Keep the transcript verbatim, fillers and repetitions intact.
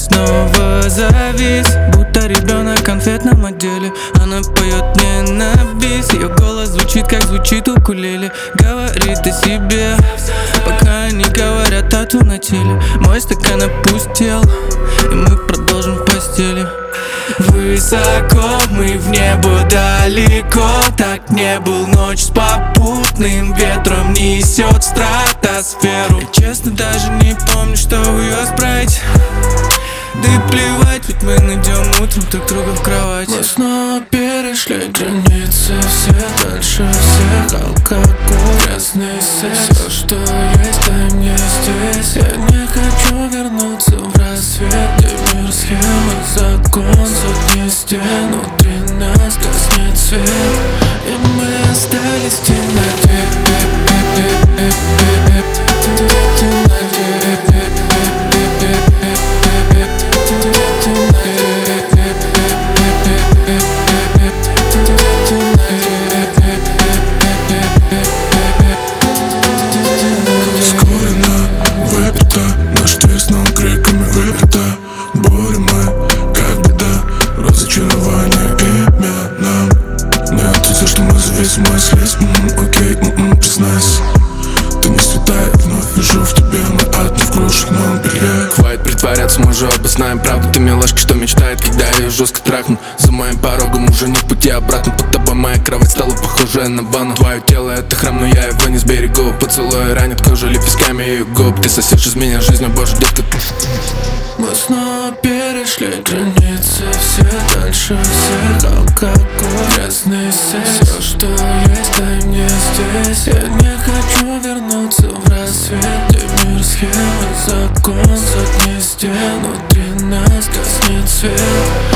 снова завис, будто ребенок в конфетном отделе. Она поет мне на бис, ее голос звучит, как звучит укулеле. Говорит о себе, пока они говорят тату на теле. Мой стакан опустел, и мы продолжим в постели. Высоко, мы в небо далеко. Так не был, ночь с попутным ветром несет стратосферу. Я честно даже не помню, что ее справить. Да и плевать, ведь мы найдем утром друг друга в кровати. Мы снова перешли границы, все дальше всех. Алкоголь, грязный секс, все, что есть, дай мне здесь. Я не хочу вернуться в рассвет, где мир схемы, закон, сотни стен. Внутри нас гаснет свет, и мы остались в темноте. Разочарование имя нам не ответил, что мы зависимость слез. М-м, окей, м-м, признайся, ты не святая, вновь вижу в тебе мой ад, не в кружевном белье. Хватит притворяться, мы же оба знаем правду. Ты милашка, что мечтает, когда ее жестко трахну. За моим порогом уже не в пути обратно. Под тобой моя кровать стала похожая на ванну. Твое тело это храм, но я его не сберегу. Поцелуй ранит кожу лепестками ее губ. Ты сосешь из меня жизнью, боже, детка. Мы снова перешли границы, все дальше всех. Алкоголь, грязный секс, все, что есть, дай мне здесь. Я не хочу вернуться в рассвет, где мир схемы, закон, сотни стен. Внутри нас гаснет свет.